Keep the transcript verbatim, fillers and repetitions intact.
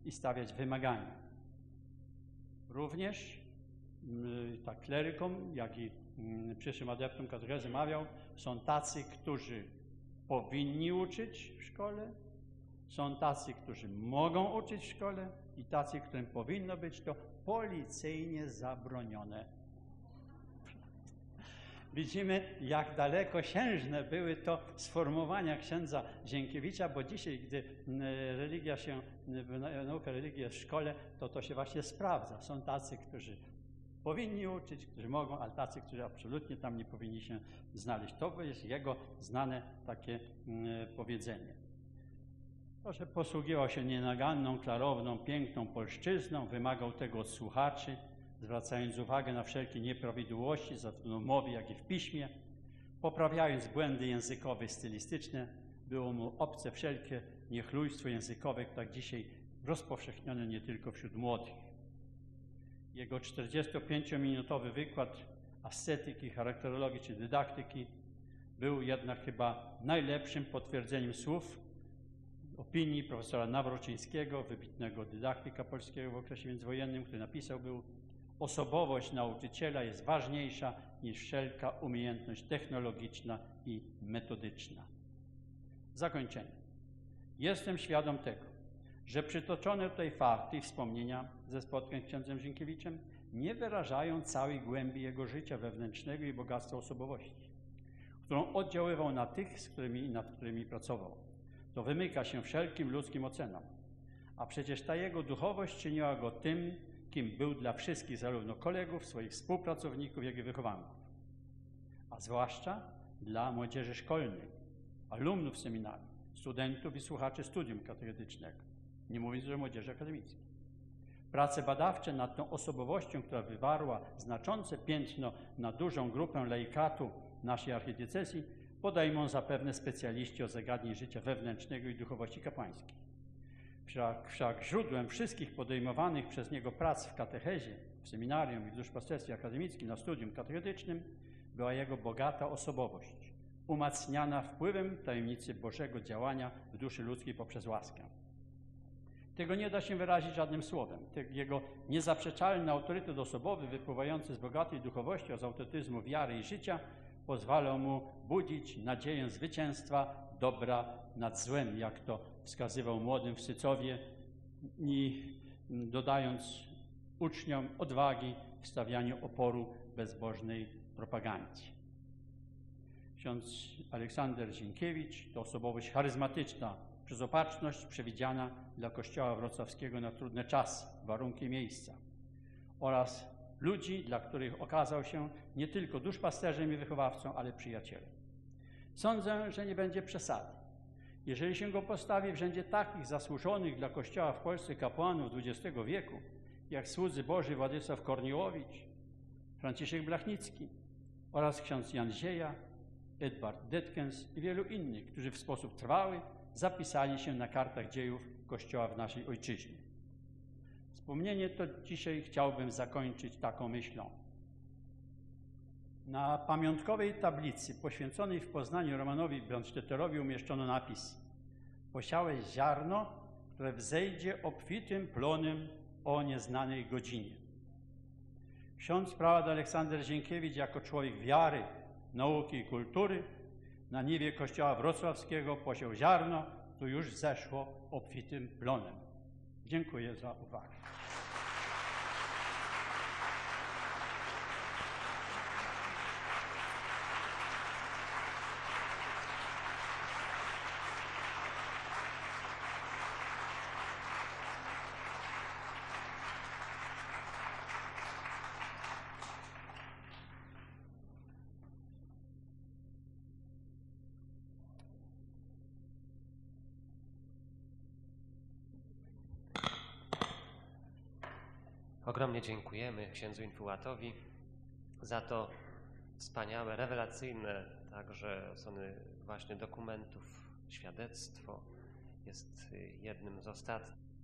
i stawiać wymagania. Również tak klerykom, jak i przyszłym adeptom katechezy mawiał, są tacy, którzy powinni uczyć w szkole, są tacy, którzy mogą uczyć w szkole i tacy, którym powinno być to policyjnie zabronione. Widzimy, jak dalekosiężne były to sformułowania księdza Zienkiewicza, bo dzisiaj, gdy religia się, nauka religii jest w szkole, to to się właśnie sprawdza. Są tacy, którzy powinni uczyć, którzy mogą, ale tacy, którzy absolutnie tam nie powinni się znaleźć. To jest jego znane takie powiedzenie. Proszę, posługiwał się nienaganną, klarowną, piękną polszczyzną, wymagał tego od słuchaczy, zwracając uwagę na wszelkie nieprawidłowości, zarówno w mowie, jak i w piśmie, poprawiając błędy językowe i stylistyczne, było mu obce wszelkie niechlujstwo językowe, tak dzisiaj rozpowszechnione nie tylko wśród młodych. Jego czterdziestopięciominutowy wykład ascetyki, charakterologii czy dydaktyki był jednak chyba najlepszym potwierdzeniem słów, opinii profesora Nawrocińskiego, wybitnego dydaktyka polskiego w okresie międzywojennym, który napisał był: osobowość nauczyciela jest ważniejsza niż wszelka umiejętność technologiczna i metodyczna. Zakończenie. Jestem świadom tego, że przytoczone tutaj fakty i wspomnienia ze spotkań z księdzem Zienkiewiczem nie wyrażają całej głębi jego życia wewnętrznego i bogactwa osobowości, którą oddziaływał na tych, z którymi i nad którymi pracował. To wymyka się wszelkim ludzkim ocenom, a przecież ta jego duchowość czyniła go tym, kim był dla wszystkich, zarówno kolegów, swoich współpracowników, jak i wychowanków, a zwłaszcza dla młodzieży szkolnej, alumnów seminarium, studentów i słuchaczy studium katechetycznego, nie mówiąc już o młodzieży akademickiej. Prace badawcze nad tą osobowością, która wywarła znaczące piętno na dużą grupę laikatu naszej archidiecezji, podejmą zapewne specjaliści od zagadnień życia wewnętrznego i duchowości kapłańskiej. Wszak, wszak źródłem wszystkich podejmowanych przez niego prac w katechezie, w seminarium i w duszpasterstwie akademickim na studium katechetycznym była jego bogata osobowość, umacniana wpływem tajemnicy Bożego działania w duszy ludzkiej poprzez łaskę. Tego nie da się wyrazić żadnym słowem. Jego niezaprzeczalny autorytet osobowy, wypływający z bogatej duchowości, z autentyzmu wiary i życia, pozwala mu budzić nadzieję zwycięstwa dobra nad złem, jak to wskazywał młodym w Sycowie, i dodając uczniom odwagi w stawianiu oporu bezbożnej propagandzie. Ksiądz Aleksander Zienkiewicz to osobowość charyzmatyczna, przez opatrzność przewidziana dla Kościoła wrocławskiego na trudne czasy, warunki i miejsca, oraz ludzi, dla których okazał się nie tylko duszpasterzem i wychowawcą, ale przyjacielem. Sądzę, że nie będzie przesady, jeżeli się go postawi w rzędzie takich zasłużonych dla Kościoła w Polsce kapłanów dwudziestego wieku, jak słudzy Boży Władysław Korniłowicz, Franciszek Blachnicki oraz ksiądz Jan Zieja, Edward Detkens i wielu innych, którzy w sposób trwały zapisali się na kartach dziejów Kościoła w naszej ojczyźnie. Wspomnienie to dzisiaj chciałbym zakończyć taką myślą. Na pamiątkowej tablicy poświęconej w Poznaniu Romanowi Brandstätterowi umieszczono napis: posiałeś ziarno, które wzejdzie obfitym plonem o nieznanej godzinie. Ksiądz prałat Aleksander Zienkiewicz jako człowiek wiary, nauki i kultury na niwie Kościoła Wrocławskiego posiał ziarno, to już zeszło obfitym plonem. Dziękuję za uwagę. Ogromnie dziękujemy księdzu Infułatowi za to wspaniałe, rewelacyjne także od strony właśnie dokumentów świadectwo. Jest jednym z ostatnich